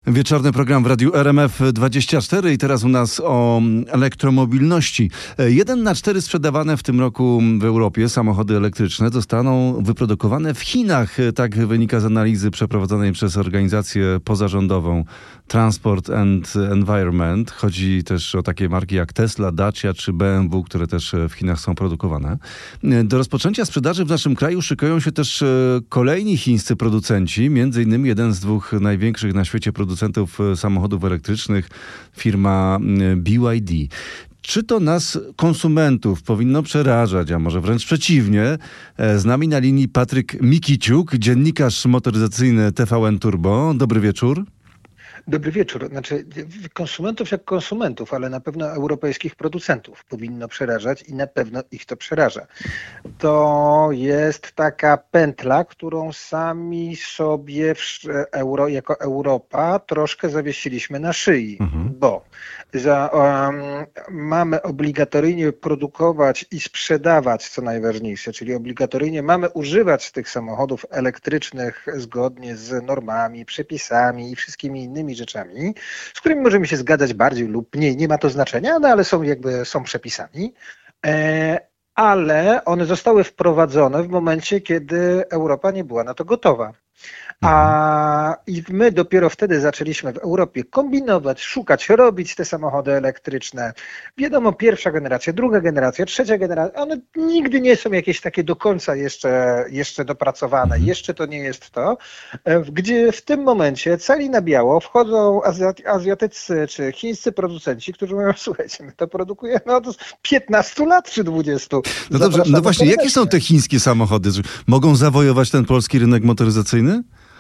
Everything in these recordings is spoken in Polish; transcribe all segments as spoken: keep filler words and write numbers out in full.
Wieczorny program w Radiu R M F dwadzieścia cztery i teraz u nas o elektromobilności. Jeden na cztery sprzedawane w tym roku w Europie samochody elektryczne zostaną wyprodukowane w Chinach. Tak wynika z analizy przeprowadzonej przez organizację pozarządową Transport and Environment. Chodzi też o takie marki jak Tesla, Dacia czy B M W, które też w Chinach są produkowane. Do rozpoczęcia sprzedaży w naszym kraju szykują się też kolejni chińscy producenci, między innymi jeden z dwóch największych na świecie producentów samochodów elektrycznych, firma B Y D. Czy to nas, konsumentów, powinno przerażać, a może wręcz przeciwnie? Z nami na linii Patryk Mikiciuk, dziennikarz motoryzacyjny T V N Turbo. Dobry wieczór. Dobry wieczór. Znaczy, konsumentów jak konsumentów, ale na pewno europejskich producentów powinno przerażać i na pewno ich to przeraża. To jest taka pętla, którą sami sobie w euro, jako Europa troszkę zawiesiliśmy na szyi, mhm. bo za, um, mamy obligatoryjnie produkować i sprzedawać, co najważniejsze, czyli obligatoryjnie mamy używać tych samochodów elektrycznych zgodnie z normami, przepisami i wszystkimi innymi rzeczami, z którymi możemy się zgadzać bardziej lub mniej, nie ma to znaczenia, no ale są jakby są przepisami, e, ale one zostały wprowadzone w momencie, kiedy Europa nie była na to gotowa. A i my dopiero wtedy zaczęliśmy w Europie kombinować, szukać, robić te samochody elektryczne. Wiadomo, pierwsza generacja, druga generacja, trzecia generacja, one nigdy nie są jakieś takie do końca jeszcze, jeszcze dopracowane. Jeszcze to nie jest to, gdzie w tym momencie cali na biało wchodzą azjatyccy czy chińscy producenci, którzy mówią, słuchajcie, my to produkujemy od piętnastu lat czy dwudziestu. No dobrze, no właśnie, jakie są te chińskie samochody? Mogą zawojować ten polski rynek motoryzacyjny?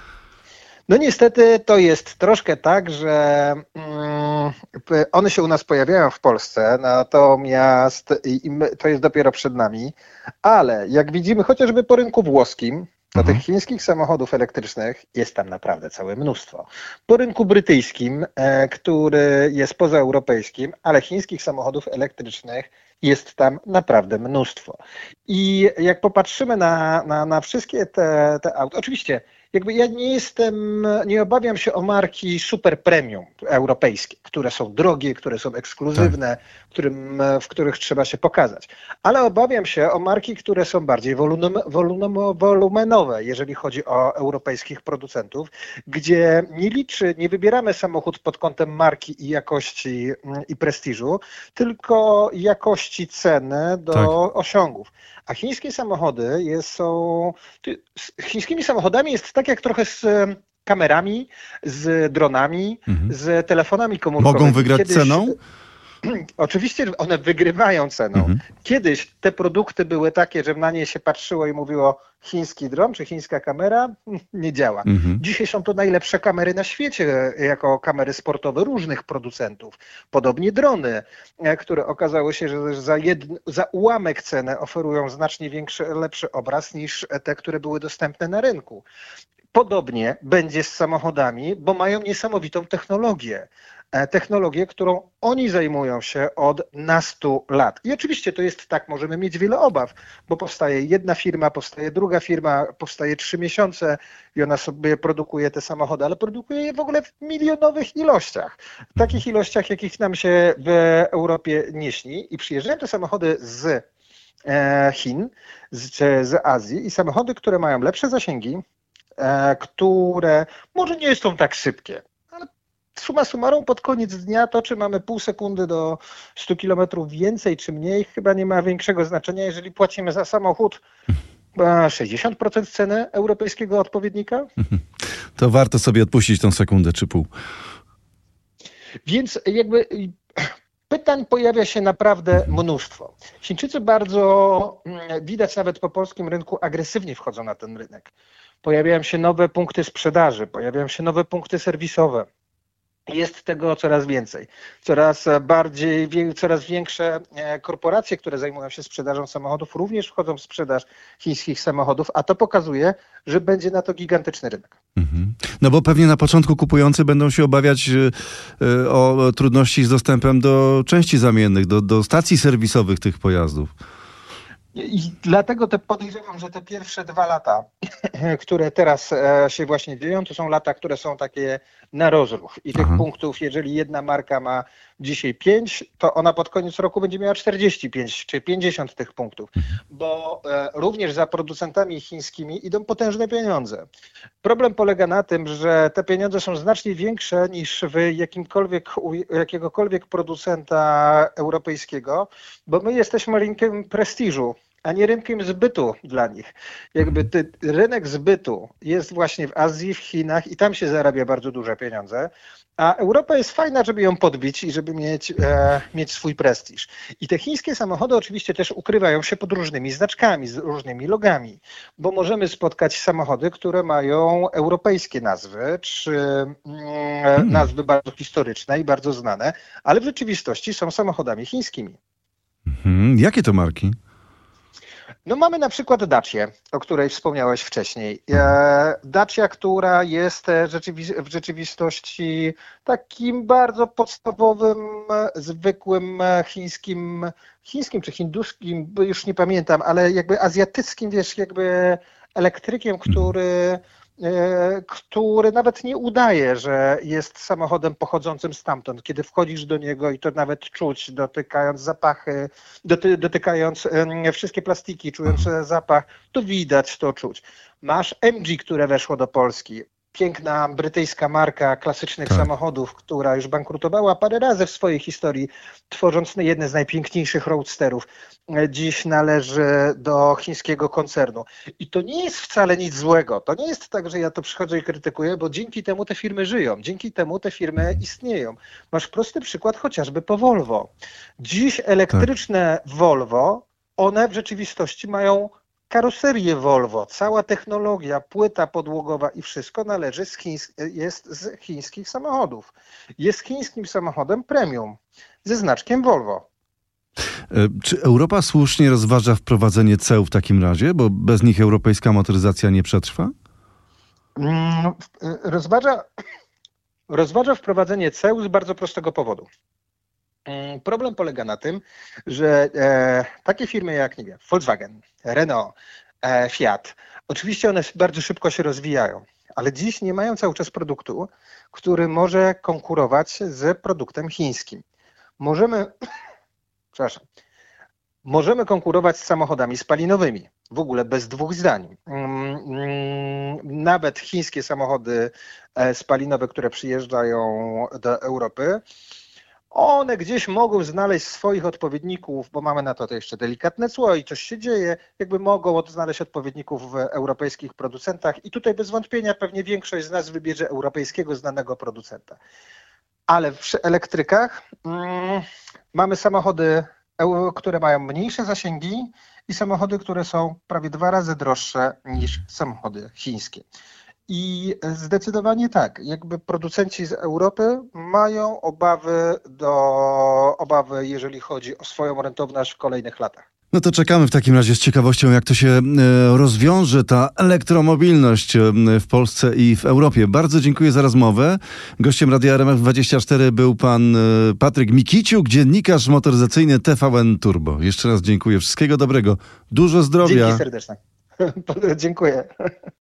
No niestety to jest troszkę tak, że mm, one się u nas pojawiają w Polsce, natomiast i, i my, to jest dopiero przed nami, ale jak widzimy chociażby po rynku włoskim, to mhm. tych chińskich samochodów elektrycznych jest tam naprawdę całe mnóstwo. Po rynku brytyjskim, e, który jest pozaeuropejskim, ale chińskich samochodów elektrycznych jest tam naprawdę mnóstwo. I jak popatrzymy na, na, na wszystkie te, te auta, oczywiście jakby ja nie jestem, nie obawiam się o marki super premium europejskie, które są drogie, które są ekskluzywne, tak. którym, w których trzeba się pokazać. Ale obawiam się o marki, które są bardziej wolum, wolum, wolumenowe, jeżeli chodzi o europejskich producentów, gdzie nie liczy, nie wybieramy samochód pod kątem marki i jakości i prestiżu, tylko jakości ceny do tak. osiągów. A chińskie samochody jest, są... Z chińskimi samochodami jest tak jak trochę z kamerami, z dronami, mhm. z telefonami komórkowymi. Mogą wygrać Kiedyś, ceną? Oczywiście one wygrywają ceną. Mhm. Kiedyś te produkty były takie, że na nie się patrzyło i mówiło chiński dron czy chińska kamera, nie działa. Mhm. Dzisiaj są to najlepsze kamery na świecie, jako kamery sportowe różnych producentów. Podobnie drony, które okazało się, że za, jedn, za ułamek ceny oferują znacznie większy, lepszy obraz niż te, które były dostępne na rynku. Podobnie będzie z samochodami, bo mają niesamowitą technologię. Technologię, którą oni zajmują się od nastu lat. I oczywiście to jest tak, możemy mieć wiele obaw, bo powstaje jedna firma, powstaje druga firma, powstaje trzy miesiące i ona sobie produkuje te samochody, ale produkuje je w ogóle w milionowych ilościach. W takich ilościach, jakich nam się w Europie nie śni. I przyjeżdżają te samochody z Chin, z, czy z Azji i samochody, które mają lepsze zasięgi, które może nie są tak szybkie, ale summa summarum pod koniec dnia to, czy mamy pół sekundy do stu kilometrów więcej czy mniej, chyba nie ma większego znaczenia, jeżeli płacimy za samochód sześćdziesiąt procent ceny europejskiego odpowiednika. To warto sobie odpuścić tą sekundę czy pół. Więc jakby pytań pojawia się naprawdę mnóstwo. Chińczycy bardzo, widać nawet po polskim rynku, agresywnie wchodzą na ten rynek. Pojawiają się nowe punkty sprzedaży, pojawiają się nowe punkty serwisowe. Jest tego coraz więcej. Coraz bardziej, coraz większe korporacje, które zajmują się sprzedażą samochodów, również wchodzą w sprzedaż chińskich samochodów, a to pokazuje, że będzie na to gigantyczny rynek. Mhm. No bo pewnie na początku kupujący będą się obawiać y, o trudności z dostępem do części zamiennych, do, do stacji serwisowych tych pojazdów. I dlatego te podejrzewam, że te pierwsze dwa lata, które teraz się właśnie dzieją, to są lata, które są takie na rozruch. I tych Aha. punktów, jeżeli jedna marka ma dzisiaj pięć, to ona pod koniec roku będzie miała czterdzieści pięć czy pięćdziesiąt tych punktów, bo również za producentami chińskimi idą potężne pieniądze. Problem polega na tym, że te pieniądze są znacznie większe niż w jakimkolwiek, u jakiegokolwiek producenta europejskiego, bo my jesteśmy rynkiem prestiżu, a nie rynkiem zbytu dla nich. Jakby ty, rynek zbytu jest właśnie w Azji, w Chinach i tam się zarabia bardzo duże pieniądze, a Europa jest fajna, żeby ją podbić i żeby mieć, e, mieć swój prestiż. I te chińskie samochody oczywiście też ukrywają się pod różnymi znaczkami, z różnymi logami, bo możemy spotkać samochody, które mają europejskie nazwy, czy mm, nazwy bardzo historyczne i bardzo znane, ale w rzeczywistości są samochodami chińskimi. Hmm, jakie to marki? No mamy na przykład Dacię, o której wspomniałeś wcześniej. Dacia, która jest w rzeczywistości takim bardzo podstawowym, zwykłym chińskim, chińskim czy hinduskim, już nie pamiętam, ale jakby azjatyckim, wiesz, jakby elektrykiem, który który nawet nie udaje, że jest samochodem pochodzącym stamtąd. Kiedy wchodzisz do niego i to nawet czuć, dotykając zapachy, doty, dotykając wszystkie plastiki, czując zapach, to widać, to czuć. Masz M G, które weszło do Polski. Piękna brytyjska marka klasycznych tak. samochodów, która już bankrutowała parę razy w swojej historii, tworząc jedne z najpiękniejszych roadsterów. Dziś należy do chińskiego koncernu. I to nie jest wcale nic złego. To nie jest tak, że ja to przychodzę i krytykuję, bo dzięki temu te firmy żyją. Dzięki temu te firmy istnieją. Masz prosty przykład chociażby po Volvo. Dziś elektryczne tak. Volvo, one w rzeczywistości mają karoserię Volvo, cała technologia, płyta podłogowa i wszystko należy z chińs- jest z chińskich samochodów. Jest chińskim samochodem premium ze znaczkiem Volvo. Czy Europa słusznie rozważa wprowadzenie ceł w takim razie, bo bez nich europejska motoryzacja nie przetrwa? Rozważa, rozważa wprowadzenie ceł z bardzo prostego powodu. Problem polega na tym, że e, takie firmy jak, nie wiem, Volkswagen, Renault, e, Fiat, oczywiście one bardzo szybko się rozwijają, ale dziś nie mają cały czas produktu, który może konkurować z produktem chińskim. Możemy, przepraszam, możemy konkurować z samochodami spalinowymi, w ogóle bez dwóch zdań. Nawet chińskie samochody spalinowe, które przyjeżdżają do Europy, one gdzieś mogą znaleźć swoich odpowiedników, bo mamy na to, to jeszcze delikatne cło i coś się dzieje, jakby mogą znaleźć odpowiedników w europejskich producentach i tutaj bez wątpienia pewnie większość z nas wybierze europejskiego znanego producenta. Ale przy elektrykach mm, mamy samochody, które mają mniejsze zasięgi i samochody, które są prawie dwa razy droższe niż samochody chińskie. I zdecydowanie tak, jakby producenci z Europy mają obawy, do, obawy, jeżeli chodzi o swoją rentowność w kolejnych latach. No to czekamy w takim razie z ciekawością, jak to się rozwiąże, ta elektromobilność w Polsce i w Europie. Bardzo dziękuję za rozmowę. Gościem Radia R M F dwadzieścia cztery był pan Patryk Mikiciuk, dziennikarz motoryzacyjny T V N Turbo. Jeszcze raz dziękuję. Wszystkiego dobrego. Dużo zdrowia. Dzięki serdeczne. Dziękuję.